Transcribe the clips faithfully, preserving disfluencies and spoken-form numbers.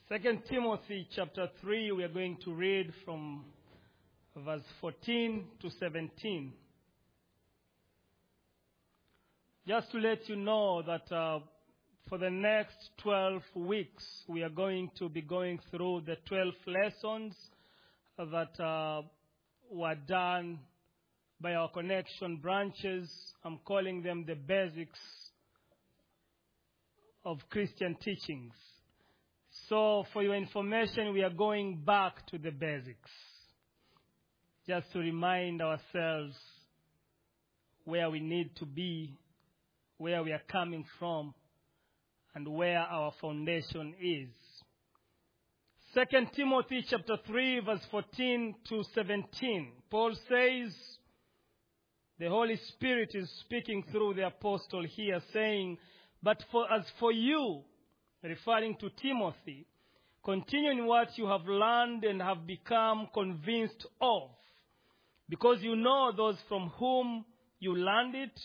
Second Timothy chapter three, we are going to read from verse fourteen to seventeen. Just to let you know that uh, for the next twelve weeks, we are going to be going through the twelve lessons that uh, were done by our connection branches. I'm calling them the basics of Christian teachings. So for your information, we are going back to the basics, just to remind ourselves where we need to be, where we are coming from, and where our foundation is. Second Timothy chapter three, verse fourteen to seventeen. Paul says, the Holy Spirit is speaking through the apostle here, saying, "But for as for you," referring to Timothy, "continue in what you have learned and have become convinced of, because you know those from whom you learned it,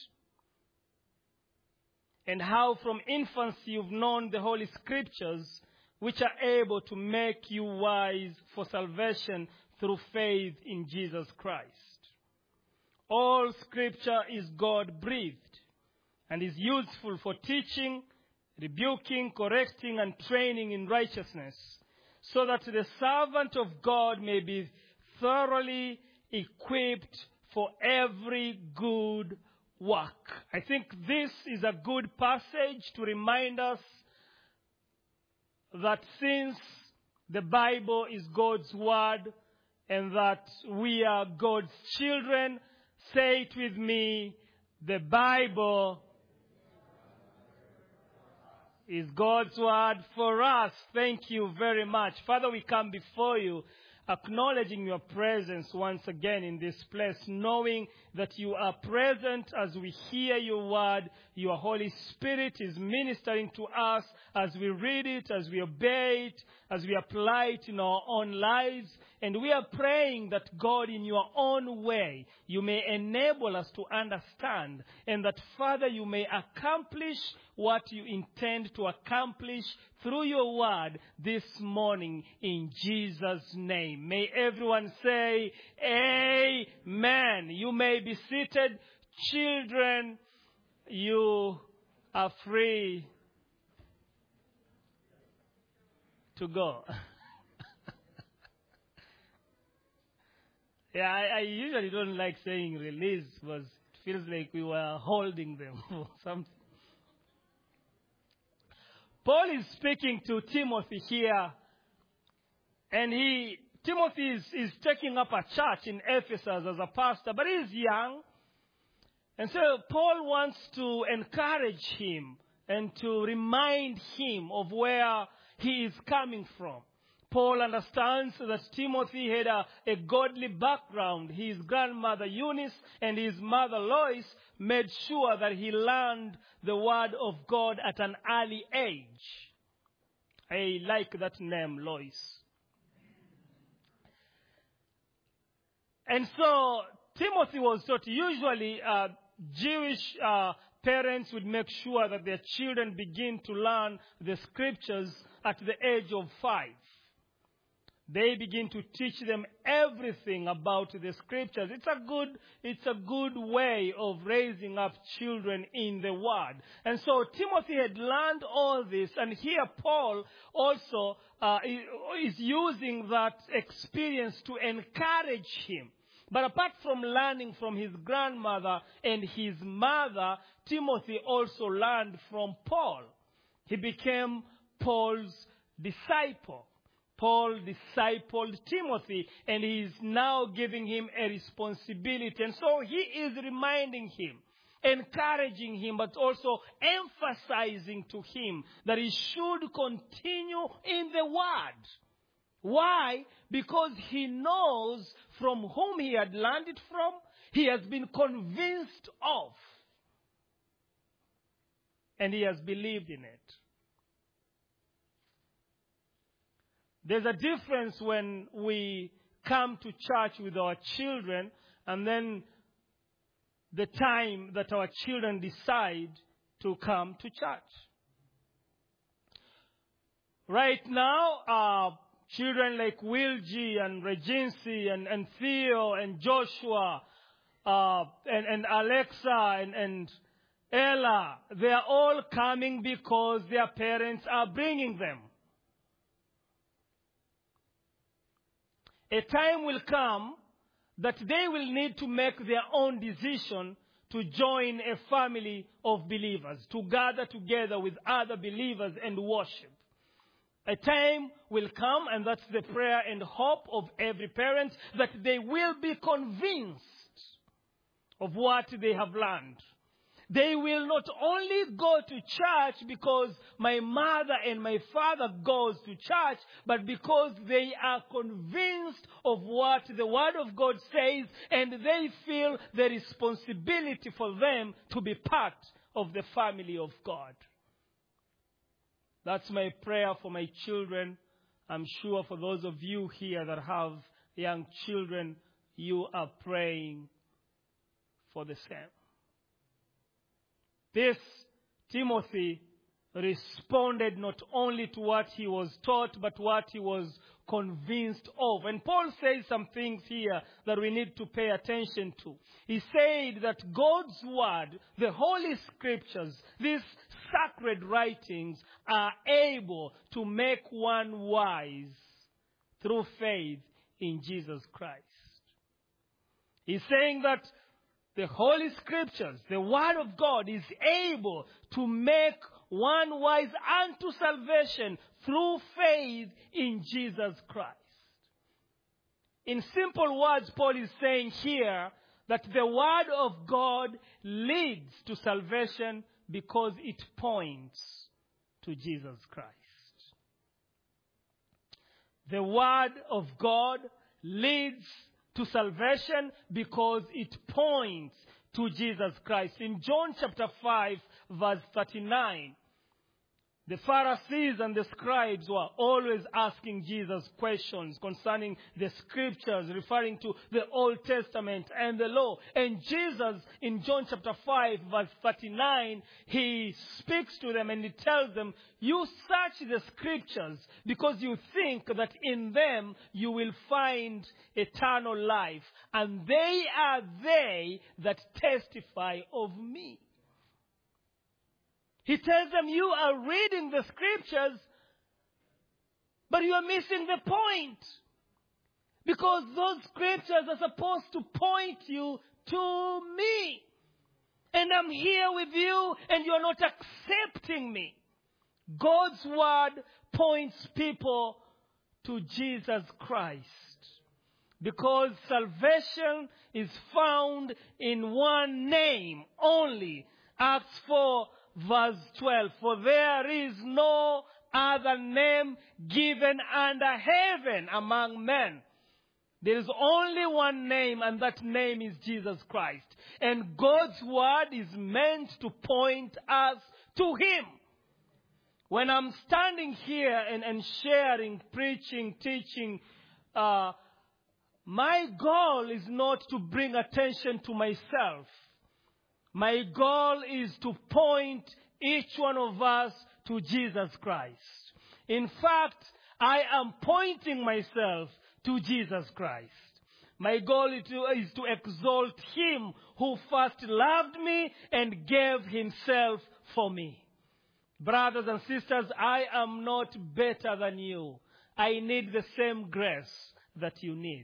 and how from infancy you've known the Holy Scriptures, which are able to make you wise for salvation through faith in Jesus Christ. All Scripture is God-breathed and is useful for teaching, rebuking, correcting, and training in righteousness, so that the servant of God may be thoroughly equipped for every good work." I think this is a good passage to remind us that since the Bible is God's word and that we are God's children, say it with me, the Bible is God's word for us. Thank you very much. Father, we come before you, acknowledging your presence once again in this place, knowing that you are present as we hear your word. Your Holy Spirit is ministering to us as we read it, as we obey it, as we apply it in our own lives. And we are praying that God, in your own way, you may enable us to understand, and that, Father, you may accomplish what you intend to accomplish through your word this morning, in Jesus' name. May everyone say, Amen. You may be seated. Children, you are free to go. Yeah, I, I usually don't like saying release, because it feels like we were holding them or something. Paul is speaking to Timothy here, and he, Timothy is, is taking up a church in Ephesus as a pastor, but he's young. And so Paul wants to encourage him and to remind him of where he is coming from. Paul understands that Timothy had a, a godly background. His grandmother Eunice and his mother Lois made sure that he learned the word of God at an early age. I like that name, Lois. And so Timothy was taught. Usually uh, Jewish uh, parents would make sure that their children begin to learn the scriptures at the age of five. They begin to teach them everything about the scriptures. It's a good, it's a good way of raising up children in the word. And so Timothy had learned all this, and here Paul also uh, is using that experience to encourage him. But apart from learning from his grandmother and his mother, Timothy also learned from Paul. He became Paul's disciple. Paul discipled Timothy, and he is now giving him a responsibility. And so he is reminding him, encouraging him, but also emphasizing to him that he should continue in the word. Why? Because he knows from whom he had learned it from, he has been convinced of, and he has believed in it. There's a difference when we come to church with our children and then the time that our children decide to come to church. Right now, uh, children like Wilgie and Regency and, and Theo and Joshua uh, and, and Alexa and, and Ella, they are all coming because their parents are bringing them. A time will come that they will need to make their own decision to join a family of believers, to gather together with other believers and worship. A time will come, and that's the prayer and hope of every parent, that they will be convinced of what they have learned. They will not only go to church because my mother and my father goes to church, but because they are convinced of what the Word of God says, and they feel the responsibility for them to be part of the family of God. That's my prayer for my children. I'm sure for those of you here that have young children, you are praying for the same. This Timothy responded not only to what he was taught, but what he was convinced of. And Paul says some things here that we need to pay attention to. He said that God's Word, the Holy Scriptures, these sacred writings are able to make one wise through faith in Jesus Christ. He's saying that the Holy Scriptures, the Word of God, is able to make one wise unto salvation through faith in Jesus Christ. In simple words, Paul is saying here that the Word of God leads to salvation because it points to Jesus Christ. The Word of God leads to salvation because it points to Jesus Christ. In John chapter five, verse thirty-nine, the Pharisees and the scribes were always asking Jesus questions concerning the scriptures, referring to the Old Testament and the law. And Jesus, in John chapter five, verse thirty-nine, he speaks to them and he tells them, you search the scriptures because you think that in them you will find eternal life. And they are they that testify of me. He tells them, you are reading the scriptures, but you are missing the point. Because those scriptures are supposed to point you to me. And I'm here with you, and you're not accepting me. God's Word points people to Jesus Christ. Because salvation is found in one name only. Acts four, verse twelve, for there is no other name given under heaven among men. There is only one name, and that name is Jesus Christ. And God's Word is meant to point us to Him. When I'm standing here and, and sharing, preaching, teaching, uh, my goal is not to bring attention to myself. My goal is to point each one of us to Jesus Christ. In fact, I am pointing myself to Jesus Christ. My goal is to, is to exalt Him who first loved me and gave Himself for me. Brothers and sisters, I am not better than you. I need the same grace that you need.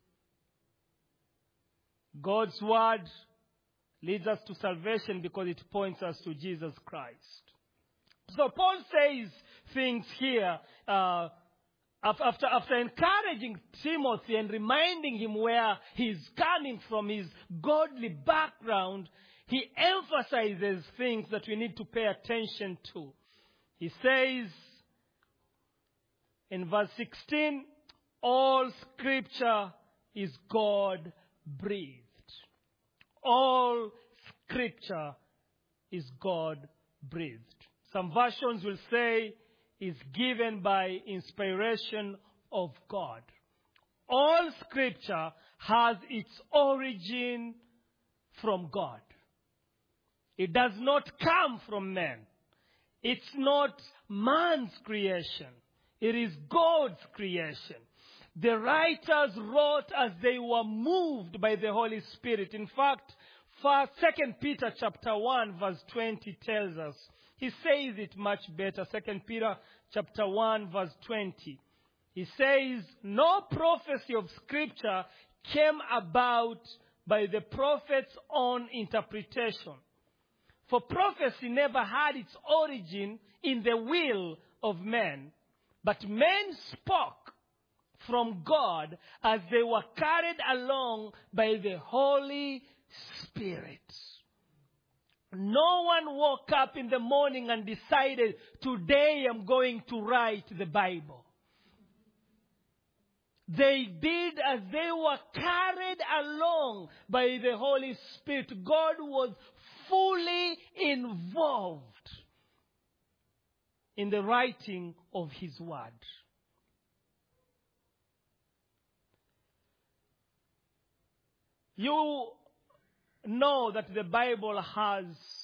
God's Word leads us to salvation because it points us to Jesus Christ. So Paul says things here uh, after, after encouraging Timothy and reminding him where he's coming from, his godly background. He emphasizes things that we need to pay attention to. He says in verse sixteen, all Scripture is God-breathed. All Scripture is God-breathed. Some versions will say is given by inspiration of God. All Scripture has its origin from God. It does not come from man. It's not man's creation. It is God's creation. The writers wrote as they were moved by the Holy Spirit. In fact, first, Second Peter chapter one verse twenty tells us. He says it much better. Second Peter chapter one verse twenty. He says, no prophecy of Scripture came about by the prophet's own interpretation. For prophecy never had its origin in the will of men, but men spoke from God as they were carried along by the Holy Spirit. No one woke up in the morning and decided, today I'm going to write the Bible. They did as they were carried along by the Holy Spirit. God was fully involved in the writing of His Word. You know that the Bible has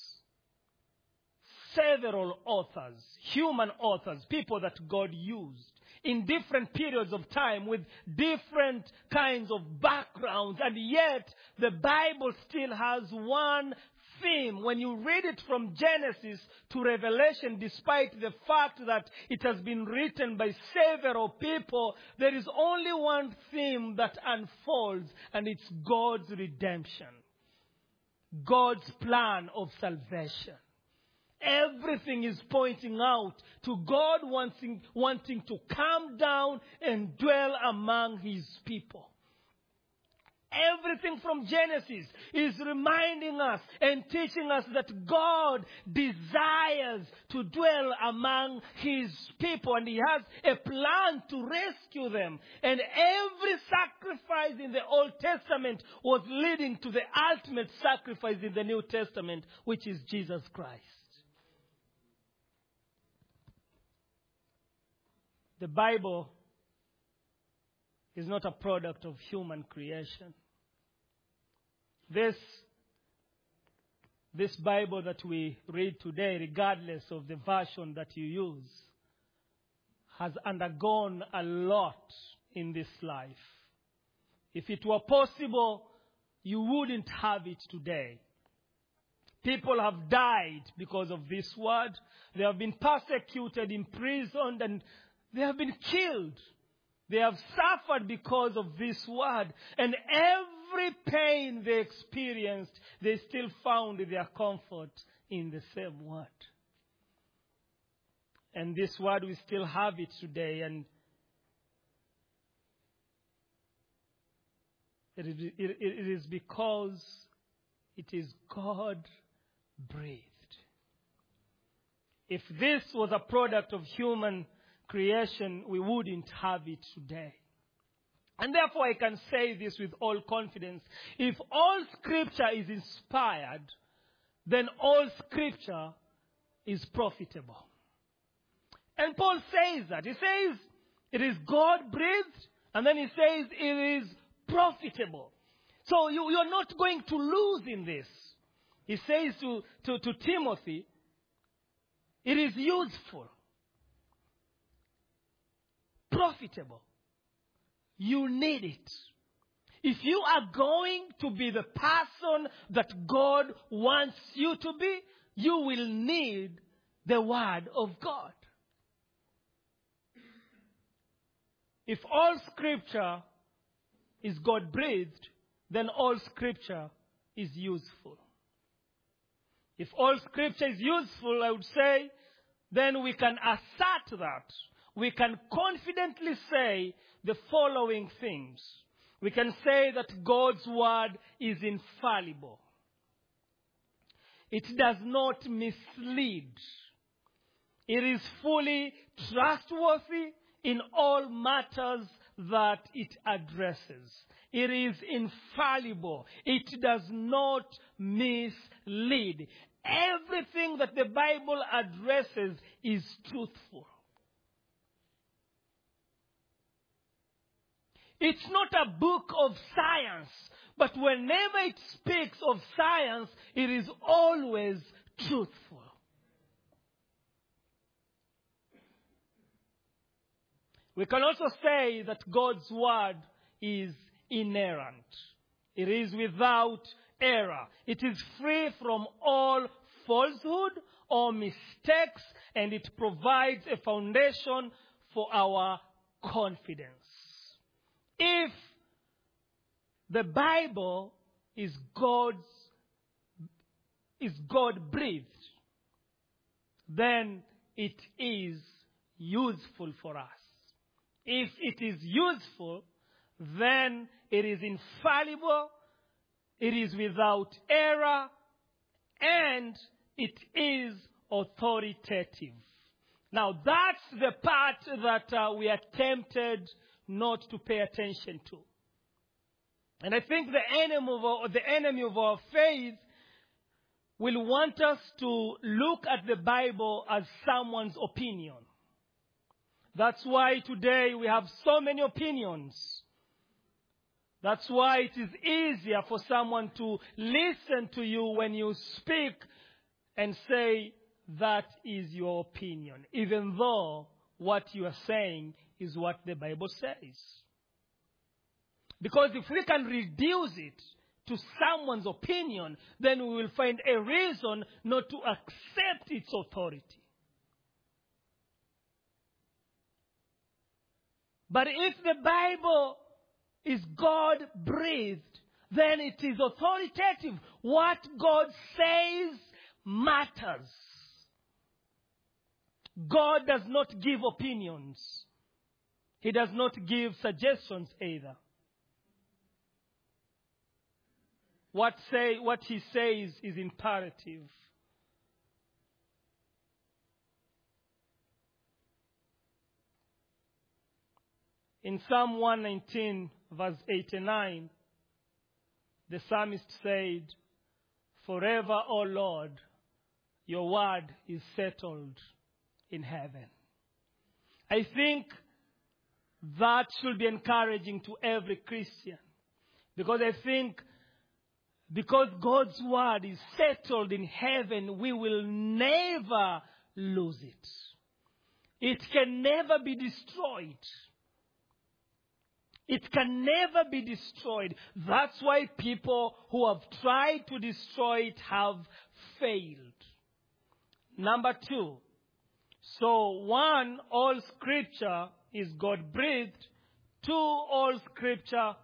several authors, human authors, people that God used in different periods of time with different kinds of backgrounds, and yet the Bible still has one theme. When you read it from Genesis to Revelation, despite the fact that it has been written by several people, there is only one theme that unfolds, and it's God's redemption. God's plan of salvation. Everything is pointing out to God wanting, wanting to come down and dwell among His people. Everything from Genesis is reminding us and teaching us that God desires to dwell among His people, and He has a plan to rescue them. And every sacrifice in the Old Testament was leading to the ultimate sacrifice in the New Testament, which is Jesus Christ. The Bible is not a product of human creation. This, this Bible that we read today, regardless of the version that you use, has undergone a lot in this life. If it were possible, you wouldn't have it today. People have died because of this word. They have been persecuted, imprisoned, and they have been killed. They have suffered because of this word. And every pain they experienced, they still found their comfort in the same word. And this word, we still have it today. And it is, it, it is because it is God-breathed. If this was a product of human creation, we wouldn't have it today. And therefore I can say this with all confidence. If all Scripture is inspired, then all Scripture is profitable. And Paul says that. He says it is God-breathed, and then he says it is profitable. So you, you're not going to lose in this. He says to, to, to Timothy, it is useful. Profitable. You need it. If you are going to be the person that God wants you to be, you will need the Word of God. If all Scripture is God-breathed, then all Scripture is useful. If all Scripture is useful, I would say, then we can assert that. We can confidently say the following things. We can say that God's word is infallible. It does not mislead. It is fully trustworthy in all matters that it addresses. It is infallible. It does not mislead. Everything that the Bible addresses is truthful. It's not a book of science, but whenever it speaks of science, it is always truthful. We can also say that God's word is inerrant. It is without error. It is free from all falsehood or mistakes, and it provides a foundation for our confidence. If the Bible is God's, is God-breathed, then it is useful for us. If it is useful, then it is infallible, it is without error, and it is authoritative. Now, that's the part that uh, we are tempted not to pay attention to. And I think the enemy of our, the enemy of our faith will want us to look at the Bible as someone's opinion. That's why today we have so many opinions. That's why it is easier for someone to listen to you when you speak and say, that is your opinion, even though what you are saying is what the Bible says. Because if we can reduce it to someone's opinion, then we will find a reason not to accept its authority. But if the Bible is God-breathed, then it is authoritative. What God says matters. God does not give opinions. He does not give suggestions either. What say what he says is imperative. In Psalm one nineteen, verse eighty-nine, the psalmist said, "Forever, O Lord, your word is settled in heaven." I think that should be encouraging to every Christian. Because I think because God's word is settled in heaven, we will never lose it. It can never be destroyed. It can never be destroyed. That's why people who have tried to destroy it have failed. Number two. So one, all scripture is God-breathed. Two, all scripture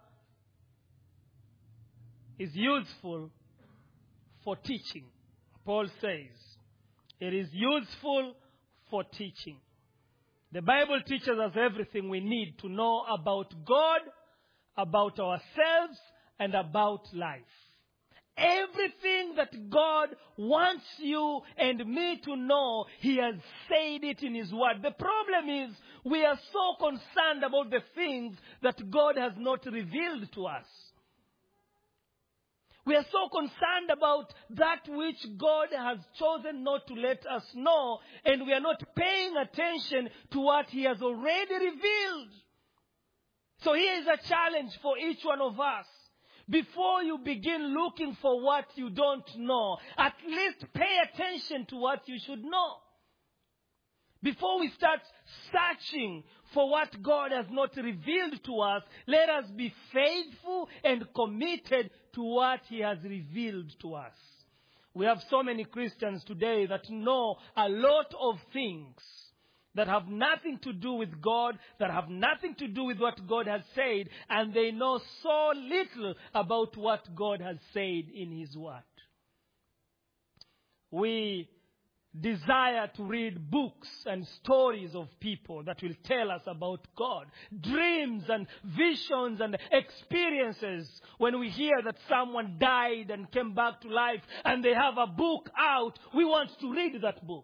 is useful for teaching. Paul says, it is useful for teaching. The Bible teaches us everything we need to know about God, about ourselves, and about life. Everything that God wants you and me to know, He has said it in His Word. The problem is, we are so concerned about the things that God has not revealed to us. We are so concerned about that which God has chosen not to let us know, and we are not paying attention to what He has already revealed. So here is a challenge for each one of us. Before you begin looking for what you don't know, at least pay attention to what you should know. Before we start searching for what God has not revealed to us, let us be faithful and committed to what He has revealed to us. We have so many Christians today that know a lot of things that have nothing to do with God, that have nothing to do with what God has said, and they know so little about what God has said in His Word. We desire to read books and stories of people that will tell us about God. Dreams and visions and experiences. When we hear that someone died and came back to life and they have a book out, we want to read that book.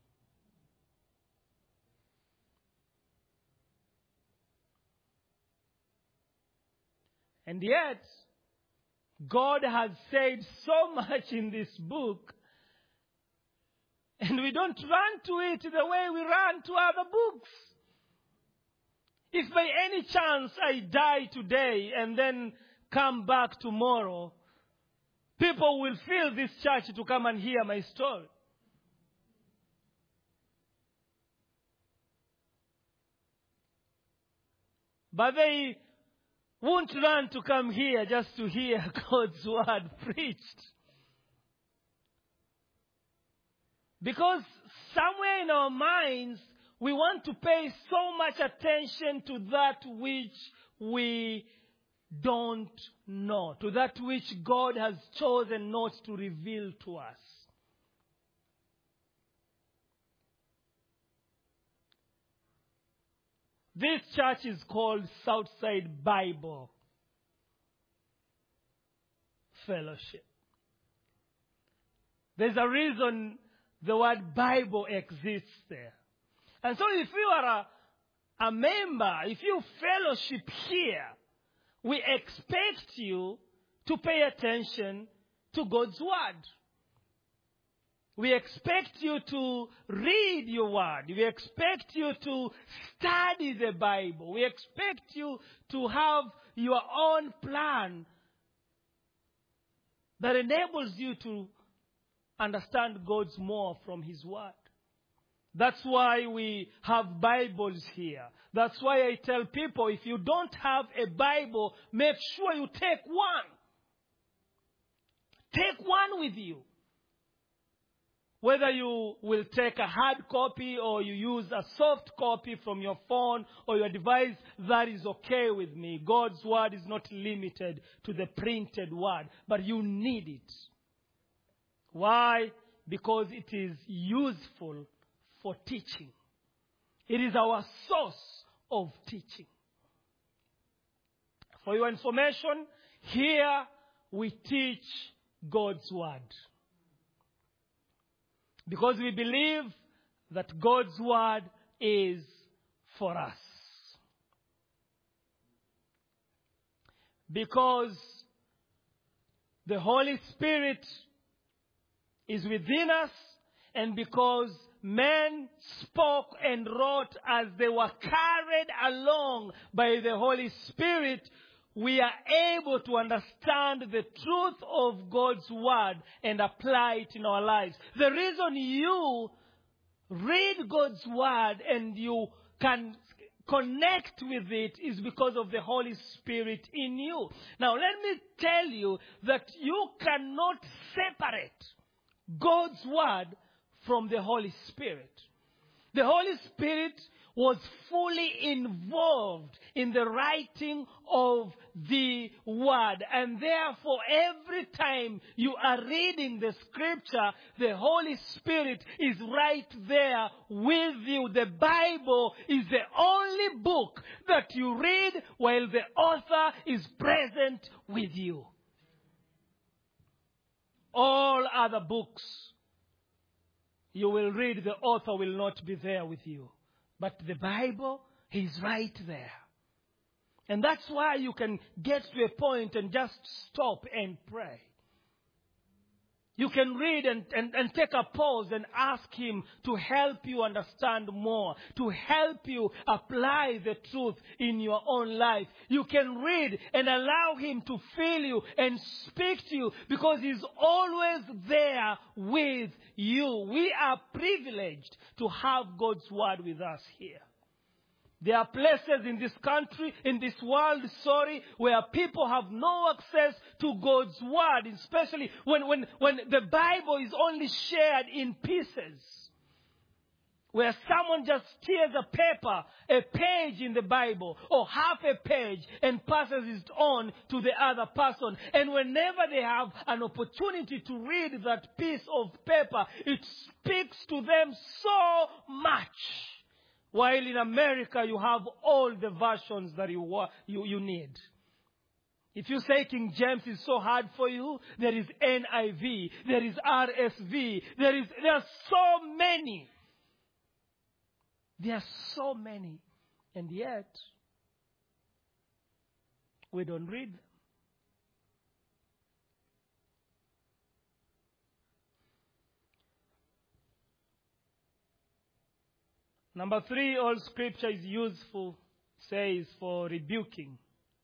And yet, God has said so much in this book, and we don't run to it the way we run to other books. If by any chance I die today and then come back tomorrow, people will fill this church to come and hear my story. But they won't run to come here just to hear God's word preached. Because somewhere in our minds, we want to pay so much attention to that which we don't know, to that which God has chosen not to reveal to us. This church is called Southside Bible Fellowship. There's a reason the word Bible exists there. And so if you are a, a member, if you fellowship here, we expect you to pay attention to God's word. We expect you to read your word. We expect you to study the Bible. We expect you to have your own plan that enables you to understand God's more from His word. That's why we have Bibles here. That's why I tell people, if you don't have a Bible, make sure you take one. Take one with you. Whether you will take a hard copy or you use a soft copy from your phone or your device, that is okay with me. God's word is not limited to the printed word, but you need it. Why? Because it is useful for teaching. It is our source of teaching. For your information, here we teach God's word. Because we believe that God's word is for us. Because the Holy Spirit is within us, and because men spoke and wrote as they were carried along by the Holy Spirit, we are able to understand the truth of God's word and apply it in our lives. The reason you read God's word and you can connect with it is because of the Holy Spirit in you. Now, let me tell you that you cannot separate God's word from the Holy Spirit. The Holy Spirit was fully involved in the writing of the word. And therefore, every time you are reading the scripture, the Holy Spirit is right there with you. The Bible is the only book that you read while the author is present with you. All other books you will read, the author will not be there with you. But the Bible is right there. And that's why you can get to a point and just stop and pray. You can read and, and, and take a pause and ask Him to help you understand more, to help you apply the truth in your own life. You can read and allow Him to fill you and speak to you because He's always there with you. We are privileged to have God's word with us here. There are places in this country, in this world, sorry, where people have no access to God's word, especially when, when, when the Bible is only shared in pieces. Where someone just tears a paper, a page in the Bible, or half a page, and passes it on to the other person. And whenever they have an opportunity to read that piece of paper, it speaks to them so much. While in America, you have all the versions that you, you, you need. If you say King James is so hard for you, there is N I V, there is R S V, there is there are so many. There are so many. And yet, we don't read them. Number three, all scripture is useful, says, for rebuking.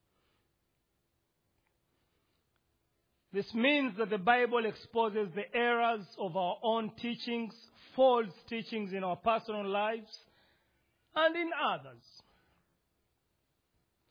This means that the Bible exposes the errors of our own teachings, false teachings in our personal lives, and in others.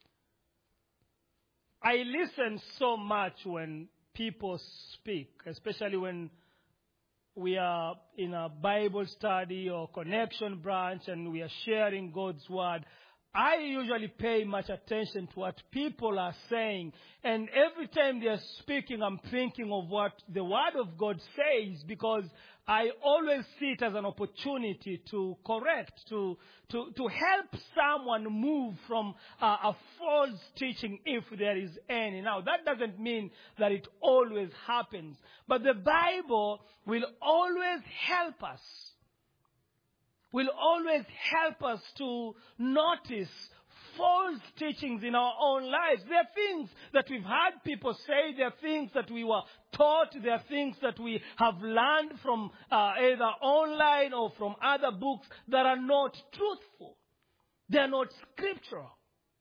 I listen so much when people speak, especially when we are in a Bible study or connection branch and we are sharing God's word. I usually pay much attention to what people are saying. And every time they are speaking, I'm thinking of what the Word of God says, because I always see it as an opportunity to correct, to, to, to help someone move from uh, a false teaching if there is any. Now, that doesn't mean that it always happens. But the Bible will always help us. Will always help us to notice false teachings in our own lives. There are things that we've heard people say. There are things that we were taught. There are things that we have learned from uh, either online or from other books that are not truthful. They are not scriptural.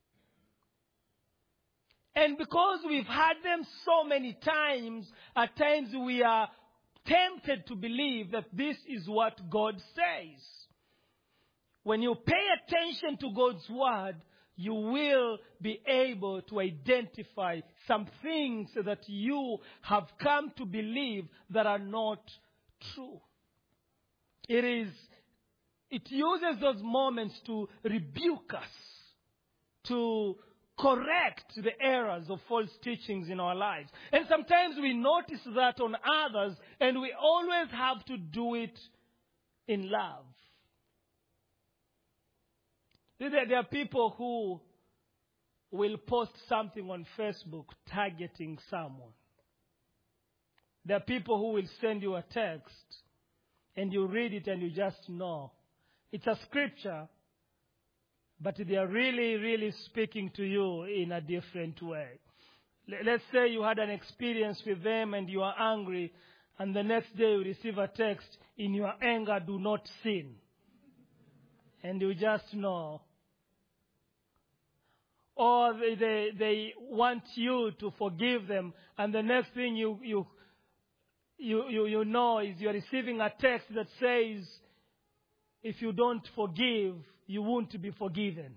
And because we've heard them so many times, at times we are tempted to believe that this is what God says. When you pay attention to God's word, you will be able to identify some things that you have come to believe that are not true. It is, it uses those moments to rebuke us, to correct the errors of false teachings in our lives. And sometimes we notice that on others, and we always have to do it in love. There are people who will post something on Facebook targeting someone. There are people who will send you a text and you read it and you just know. It's a scripture, but they are really, really speaking to you in a different way. Let's say you had an experience with them and you are angry, and the next day you receive a text, in your anger do not sin. And you just know. Or they, they, they want you to forgive them, and the next thing you, you, you, you, you know is you're receiving a text that says, if you don't forgive, you won't be forgiven.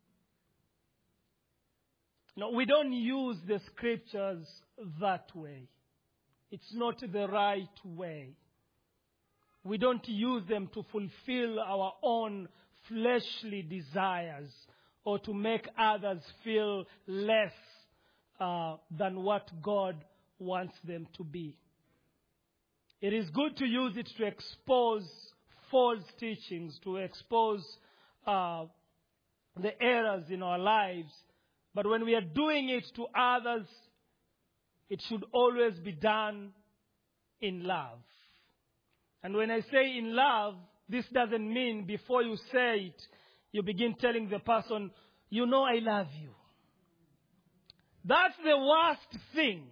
No, we don't use the scriptures that way. It's not the right way. We don't use them to fulfill our own fleshly desires, or to make others feel less uh, than what God wants them to be. It is good to use it to expose false teachings, to expose uh, the errors in our lives. But when we are doing it to others, it should always be done in love. And when I say in love, this doesn't mean before you say it, you begin telling the person, you know I love you. That's the worst thing.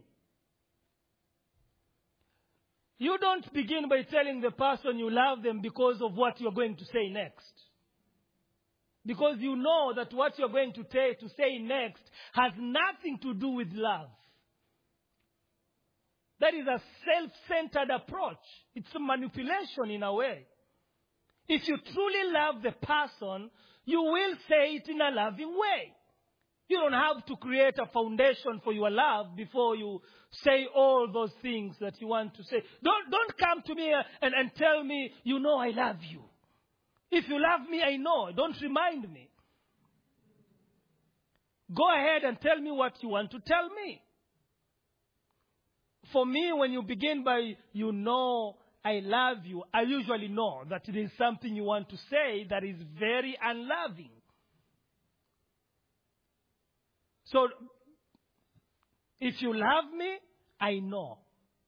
You don't begin by telling the person you love them because of what you're going to say next. Because you know that what you're going to, t- to say next has nothing to do with love. That is a self-centered approach. It's a manipulation in a way. If you truly love the person, you will say it in a loving way. You don't have to create a foundation for your love before you say all those things that you want to say. Don't, don't come to me and, and tell me, you know I love you. If you love me, I know. Don't remind me. Go ahead and tell me what you want to tell me. For me, when you begin by, you know I love you, I usually know that it is something you want to say that is very unloving. So, if you love me, I know.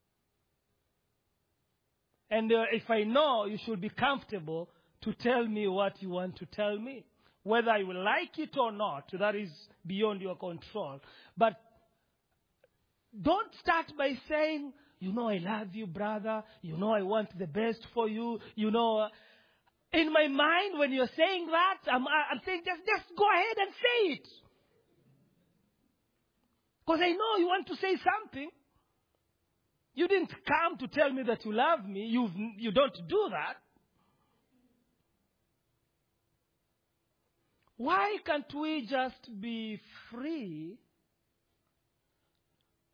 And uh, if I know, you should be comfortable to tell me what you want to tell me. Whether I will like it or not, that is beyond your control. But don't start by saying, you know I love you, brother. You know I want the best for you. You know, in my mind, when you're saying that, I'm, I'm saying, just, just go ahead and say it. Because I know you want to say something. You didn't come to tell me that you love me. You you don't do that. Why can't we just be free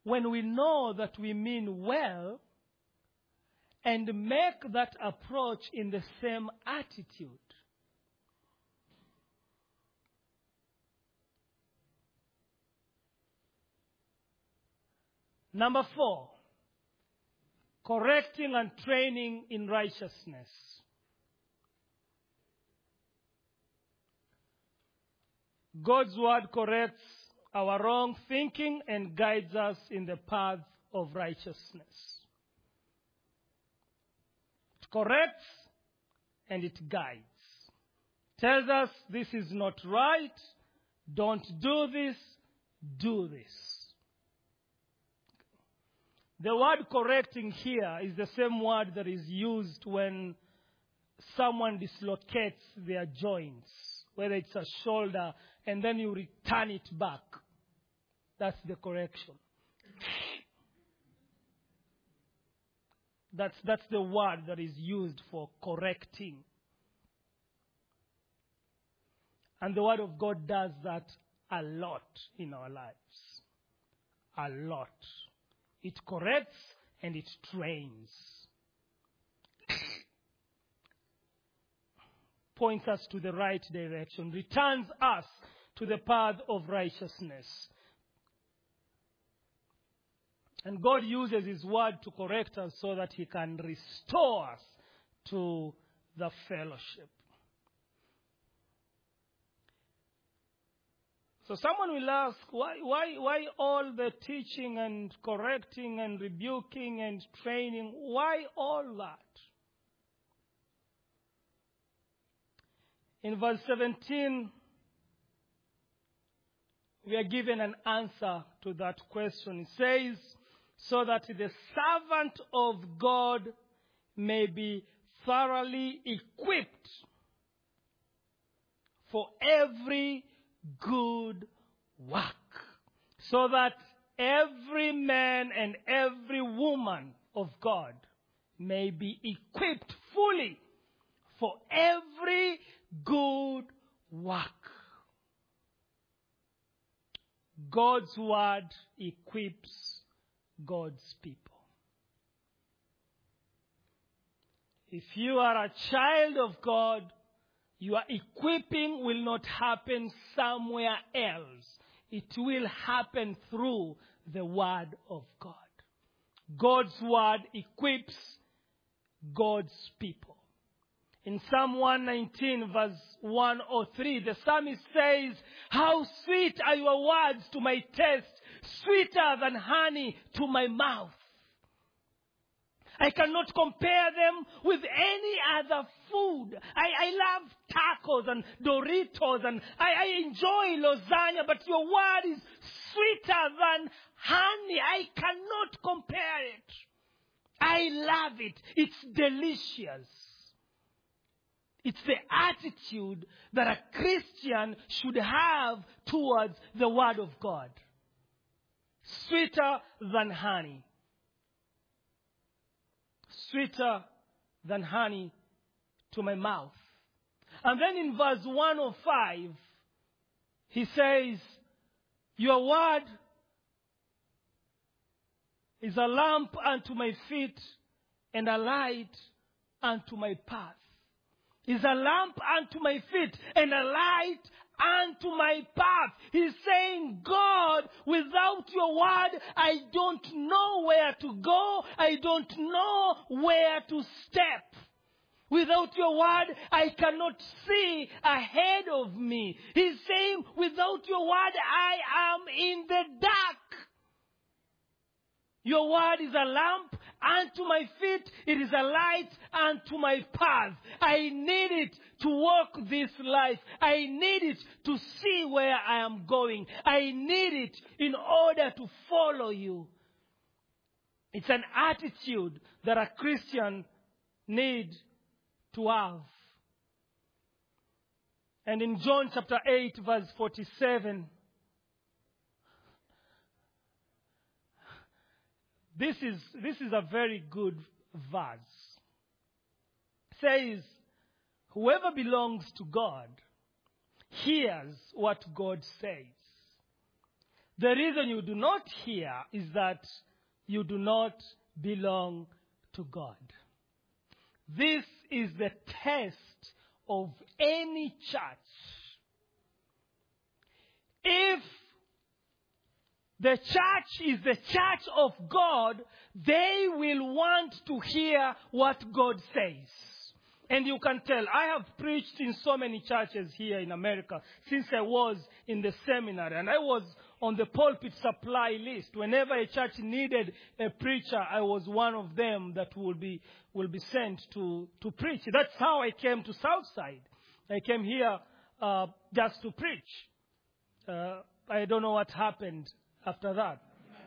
when we know that we mean well and make that approach in the same attitude. Number four, correcting and training in righteousness. God's word corrects our wrong thinking and guides us in the path of righteousness. It corrects and it guides. Tells us this is not right, don't do this, do this. The word correcting here is the same word that is used when someone dislocates their joints, whether it's a shoulder, and then you return it back. That's the correction. That's, that's the word that is used for correcting. And the word of God does that a lot in our lives. A lot. It corrects and it trains. Points us to the right direction. Returns us to the path of righteousness. And God uses His word to correct us so that He can restore us to the fellowship. So someone will ask, why, why, why all the teaching and correcting and rebuking and training? Why all that? In verse seventeen, we are given an answer to that question. It says, so that the servant of God may be thoroughly equipped for every good work. So that every man and every woman of God may be equipped fully for every good work. God's word equips God's people. If you are a child of God, your equipping will not happen somewhere else. It will happen through the word of God. God's word equips God's people. In Psalm one nineteen, verse one oh three, the psalmist says, how sweet are your words to my taste, sweeter than honey to my mouth. I cannot compare them with any other food. I, I love tacos and Doritos and I, I enjoy lasagna, but your word is sweeter than honey. I cannot compare it. I love it. It's delicious. It's the attitude that a Christian should have towards the word of God. Sweeter than honey. Sweeter than honey to my mouth. And then in verse one oh five, he says, your word is a lamp unto my feet and a light unto my path. Is a lamp unto my feet and a light unto my path. He's saying, God, without your word, I don't know where to go. I don't know where to step. Without your word, I cannot see ahead of me. He's saying, without your word, I am in the dark. Your word is a lamp unto my feet. It is a light unto my path. I need it to walk this life. I need it to see where I am going. I need it in order to follow you. It's an attitude that a Christian needs to have. And in John chapter eight, verse forty-seven, This is, this is a very good verse. It says, whoever belongs to God hears what God says. The reason you do not hear is that you do not belong to God. This is the test of any church. If the church is the church of God, they will want to hear what God says. And you can tell, I have preached in so many churches here in America since I was in the seminary. And I was on the pulpit supply list. Whenever a church needed a preacher, I was one of them that will be will be sent to, to preach. That's how I came to Southside. I came here uh, just to preach. Uh, I don't know what happened after that.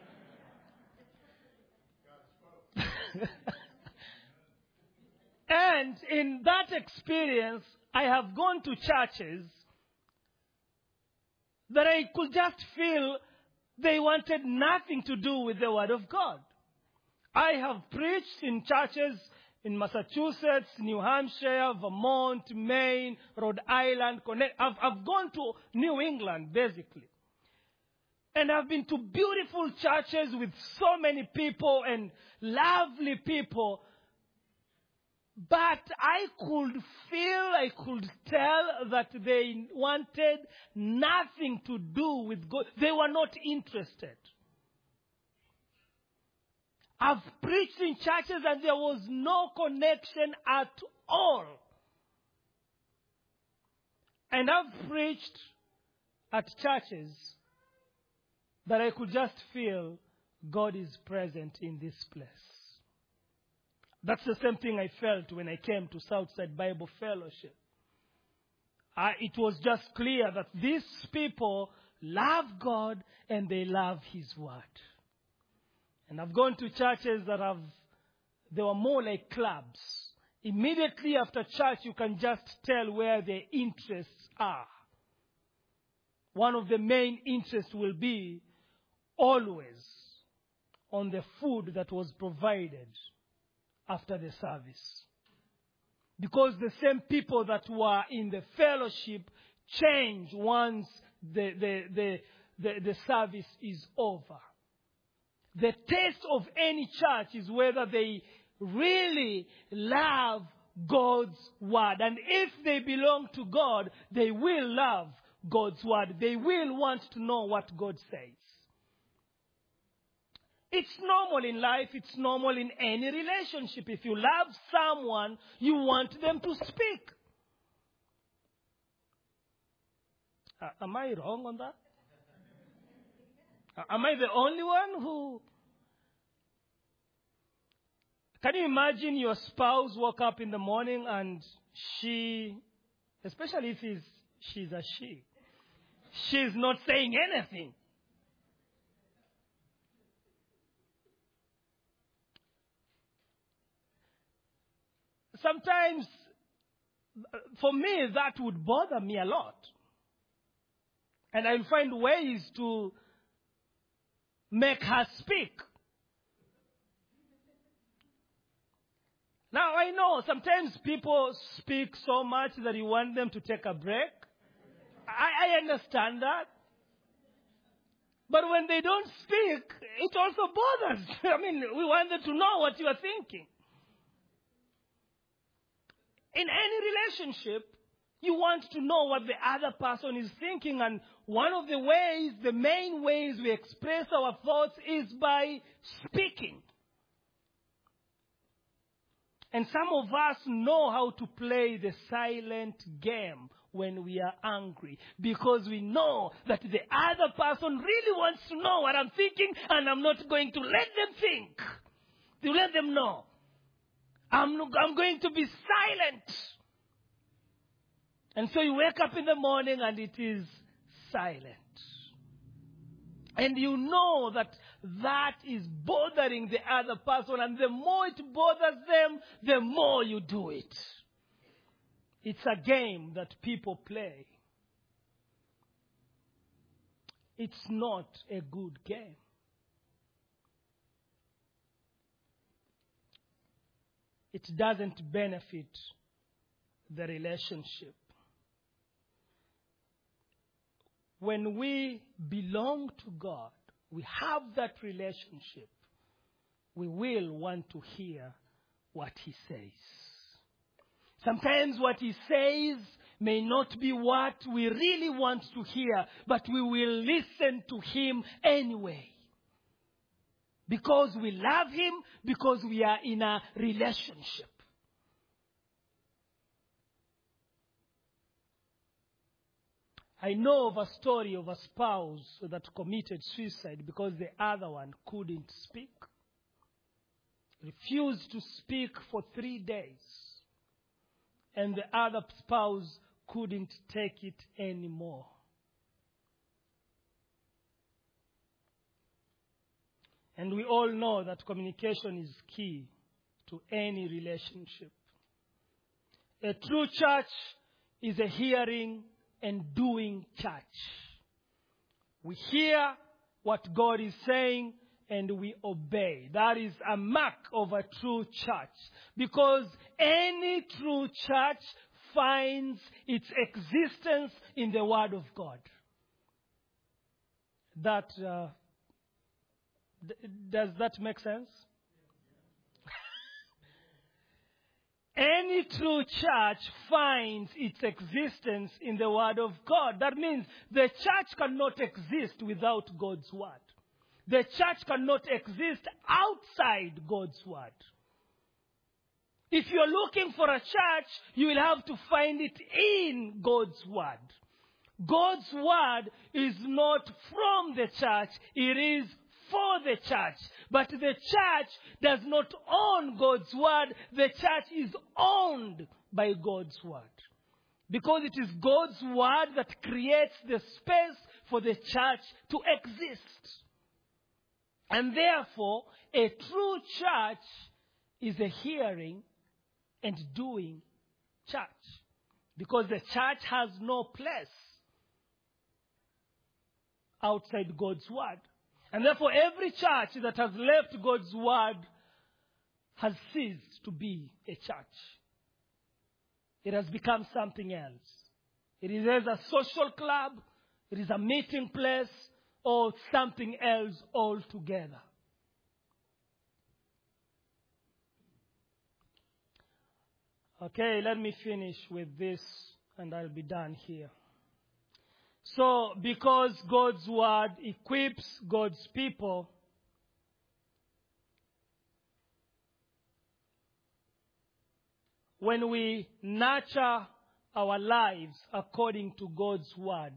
And in that experience, I have gone to churches that I could just feel they wanted nothing to do with the Word of God. I have preached in churches in Massachusetts, New Hampshire, Vermont, Maine, Rhode Island, Connecticut. I've, I've gone to New England, basically. And I've been to beautiful churches with so many people and lovely people. But I could feel, I could tell that they wanted nothing to do with God. They were not interested. I've preached in churches and there was no connection at all. And I've preached at churches that I could just feel God is present in this place. That's the same thing I felt when I came to Southside Bible Fellowship. I, it was just clear that these people love God and they love His Word. And I've gone to churches that have, they were more like clubs. Immediately after church, you can just tell where their interests are. One of the main interests will be always on the food that was provided after the service. Because the same people that were in the fellowship change once the, the, the, the, the service is over. The test of any church is whether they really love God's Word. And if they belong to God, they will love God's Word. They will want to know what God says. It's normal in life. It's normal in any relationship. If you love someone, you want them to speak. Uh, am I wrong on that? Uh, am I the only one who... Can you imagine your spouse woke up in the morning and she, especially if it's, she's a she, she's not saying anything. Sometimes, for me, that would bother me a lot. And I'll find ways to make her speak. Now, I know sometimes people speak so much that you want them to take a break. I, I understand that. But when they don't speak, it also bothers. I mean, we want them to know what you are thinking. In any relationship, you want to know what the other person is thinking. And one of the ways, the main ways we express our thoughts is by speaking. And some of us know how to play the silent game when we are angry, because we know that the other person really wants to know what I'm thinking, and I'm not going to let them think. To let them know. I'm, I'm going to be silent. And so you wake up in the morning and it is silent. And you know that that is bothering the other person. And the more it bothers them, the more you do it. It's a game that people play. It's not a good game. It doesn't benefit the relationship. when we belong to God, we have that relationship, we will want to hear what he says. Sometimes what he says may not be what we really want to hear, but we will listen to him anyway. Because we love him, because we are in a relationship. I know of a story of a spouse that committed suicide because the other one couldn't speak. Refused to speak for three days. And the other spouse couldn't take it anymore. And we all know that communication is key to any relationship. A true church is a hearing and doing church. We hear what God is saying and we obey. That is a mark of a true church. Because any true church finds its existence in the Word of God. That, uh, th- does that make sense? Any true church finds its existence in the Word of God. That means the church cannot exist without God's Word. The church cannot exist outside God's Word. If you're looking for a church, you will have to find it in God's Word. God's Word is not from the church, it is for the church. But the church does not own God's Word. The church is owned by God's Word. Because it is God's Word that creates the space for the church to exist. And therefore, a true church is a hearing and doing church. Because the church has no place outside God's Word. And therefore, every church that has left God's Word has ceased to be a church. It has become something else. It is either a social club, it is a meeting place, or something else altogether. Okay, let me finish with this and I'll be done here. So, because God's Word equips God's people, when we nurture our lives according to God's Word,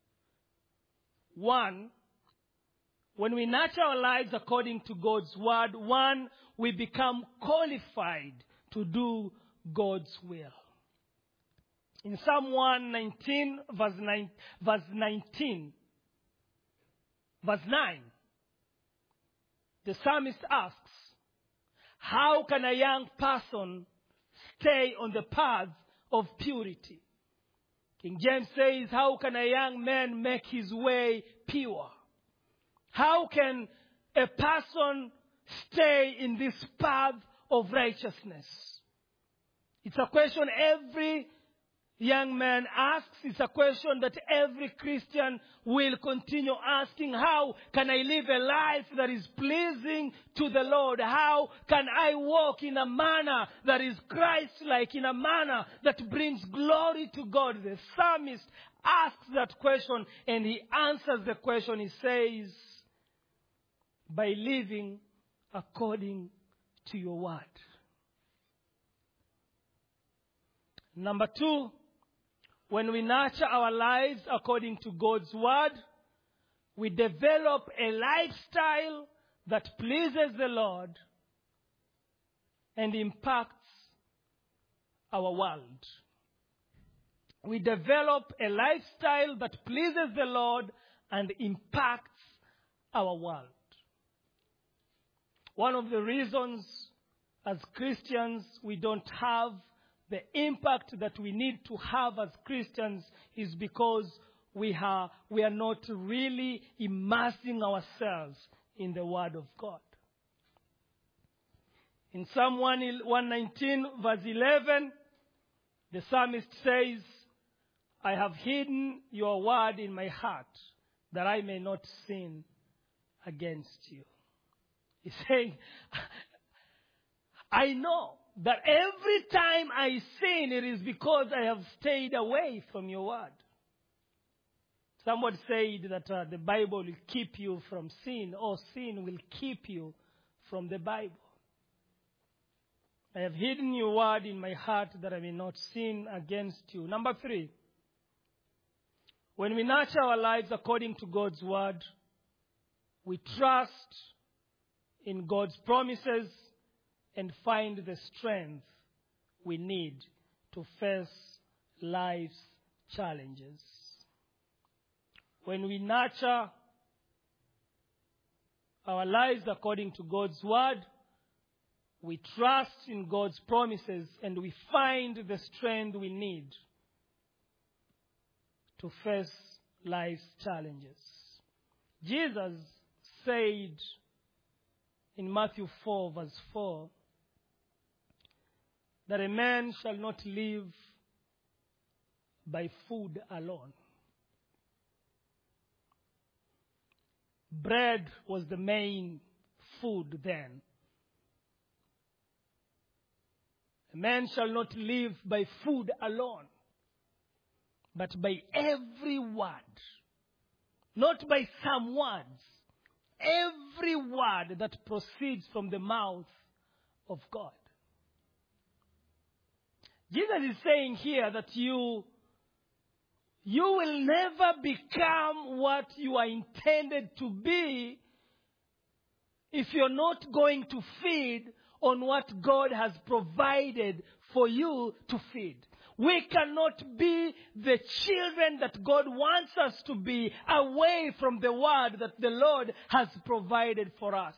one, when we nurture our lives according to God's Word, one, we become qualified to do God's will. In Psalm one nineteen, verse nine, verse nineteen, verse nine, the psalmist asks, how can a young person stay on the path of purity? King James says, how can a young man make his way pure? How can a person stay in this path of righteousness? It's a question every young man asks. It's a question that every Christian will continue asking. How can I live a life that is pleasing to the Lord? How can I walk in a manner that is Christ-like, in a manner that brings glory to God? The psalmist asks that question and he answers the question. He says, by living according to your word. Number two, when we nurture our lives according to God's word, we develop a lifestyle that pleases the Lord and impacts our world. We develop a lifestyle that pleases the Lord and impacts our world. One of the reasons as Christians we don't have the impact that we need to have as Christians is because we are, we are not really immersing ourselves in the Word of God. In Psalm one nineteen, verse eleven, the psalmist says, I have hidden your word in my heart that I may not sin against you. He's saying, I know that every time I sin, it is because I have stayed away from your word. Somebody said that uh, the Bible will keep you from sin, or sin will keep you from the Bible. I have hidden your word in my heart that I may not sin against you. Number three, when we nurture our lives according to God's word, we trust in God's promises and find the strength we need to face life's challenges. When we nurture our lives according to God's word, we trust in God's promises and we find the strength we need to face life's challenges. Jesus said in Matthew four, verse four, that a man shall not live by food alone. Bread was the main food then. A man shall not live by food alone, but by every word. Not by some words. Every word that proceeds from the mouth of God. Jesus is saying here that you, you will never become what you are intended to be if you're not going to feed on what God has provided for you to feed. We cannot be the children that God wants us to be away from the word that the Lord has provided for us.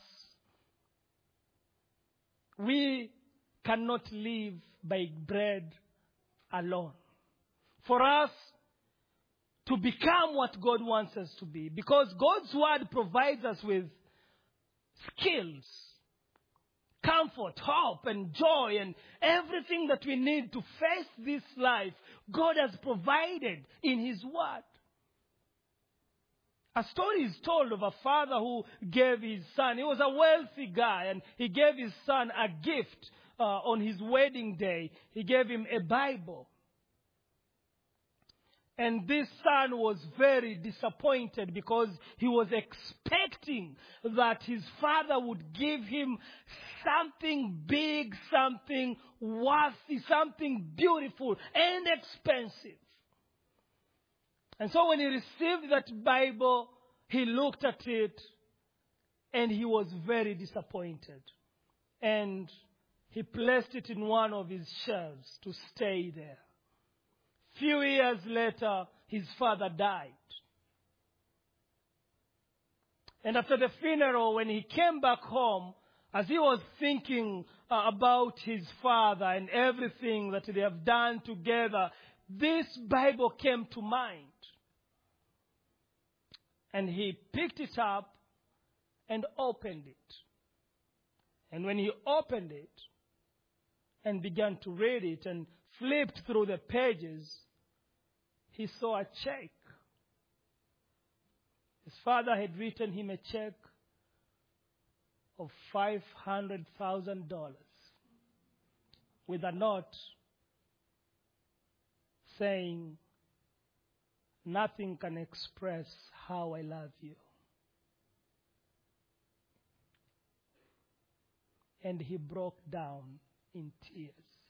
We cannot live by bread alone. For us to become what God wants us to be, because God's word provides us with skills, comfort, hope, and joy, and everything that we need to face this life, God has provided in His word. A story is told of a father who gave his son. He was a wealthy guy, and he gave his son a gift uh, on his wedding day. He gave him a Bible. And this son was very disappointed because he was expecting that his father would give him something big, something worthy, something beautiful and expensive. And so when he received that Bible, he looked at it and he was very disappointed. And he placed it in one of his shelves to stay there. Few years later, his father died. And after the funeral, when he came back home, as he was thinking uh, about his father and everything that they have done together, this Bible came to mind. And he picked it up and opened it. And when he opened it and began to read it and flipped through the pages, he saw a check. His father had written him a check of five hundred thousand dollars with a note saying, "Nothing can express how I love you." And he broke down in tears.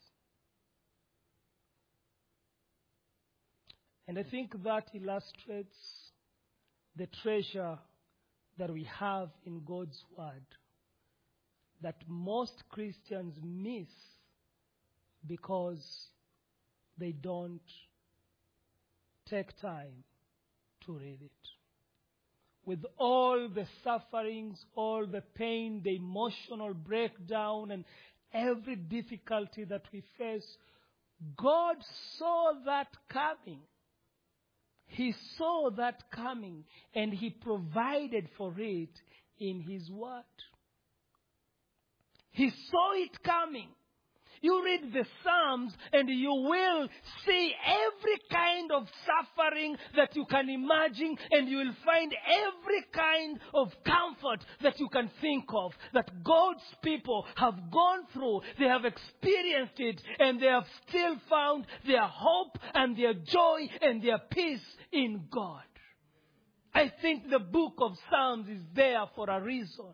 And I think that illustrates the treasure that we have in God's word that most Christians miss because they don't take time to read it. With all the sufferings, all the pain, the emotional breakdown, and every difficulty that we face, God saw that coming. He saw that coming, and He provided for it in His word. He saw it coming. You read the Psalms and you will see every kind of suffering that you can imagine, and you will find every kind of comfort that you can think of that God's people have gone through. They have experienced it, and they have still found their hope and their joy and their peace in God. I think the book of Psalms is there for a reason.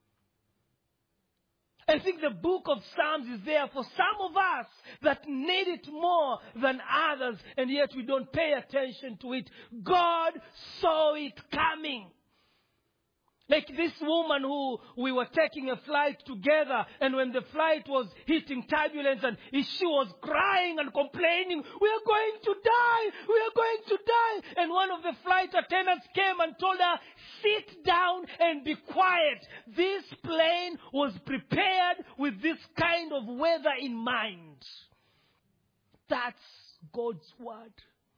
I think the book of Psalms is there for some of us that need it more than others, and yet we don't pay attention to it. God saw it coming. Like this woman who we were taking a flight together, and when the flight was hitting turbulence, and she was crying and complaining, "We are going to die! We are going to die!" And one of the flight attendants came and told her, "Sit down and be quiet." This plane was prepared with this kind of weather in mind. That's God's word.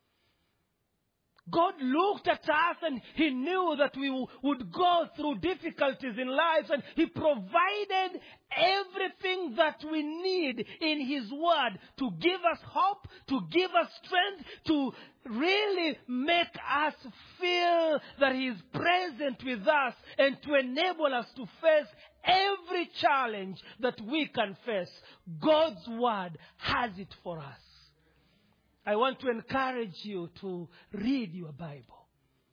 God looked at us and He knew that we would go through difficulties in life, and He provided everything that we need in His word to give us hope, to give us strength, to really make us feel that He is present with us, and to enable us to face every challenge that we can face. God's word has it for us. I want to encourage you to read your Bible.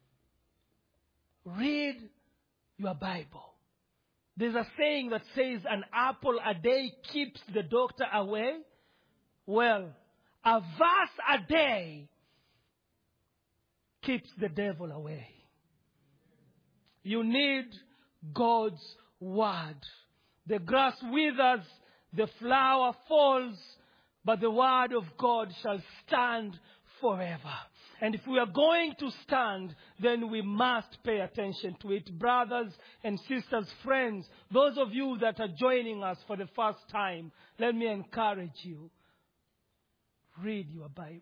Read your Bible. There's a saying that says an apple a day keeps the doctor away. Well, a verse a day keeps the devil away. You need God's word. The grass withers, the flower falls, but the word of God shall stand forever. And if we are going to stand, then we must pay attention to it. Brothers and sisters, friends, those of you that are joining us for the first time, let me encourage you. Read your Bible.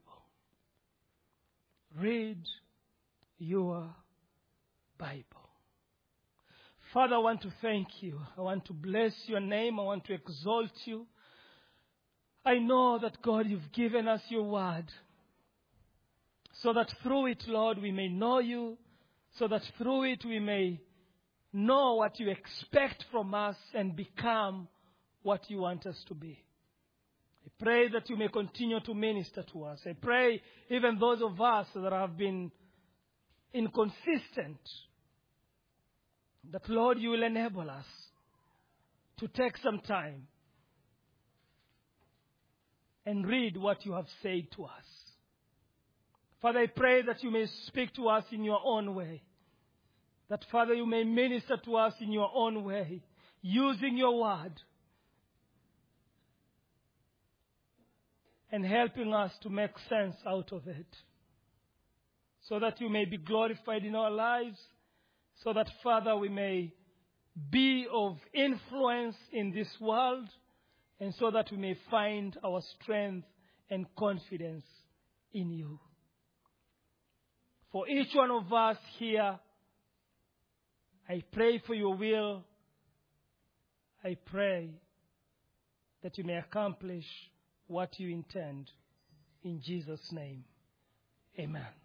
Read your Bible. Father, I want to thank you. I want to bless your name. I want to exalt you. I know that, God, you've given us your word, so that through it, Lord, we may know you, so that through it we may know what you expect from us and become what you want us to be. I pray that you may continue to minister to us. I pray even those of us that have been inconsistent, that, Lord, you will enable us to take some time and read what you have said to us. Father, I pray that you may speak to us in your own way. That, Father, you may minister to us in your own way, using your word and helping us to make sense out of it, so that you may be glorified in our lives, so that, Father, we may be of influence in this world, and so that we may find our strength and confidence in you. For each one of us here, I pray for your will. I pray that you may accomplish what you intend. In Jesus' name, amen.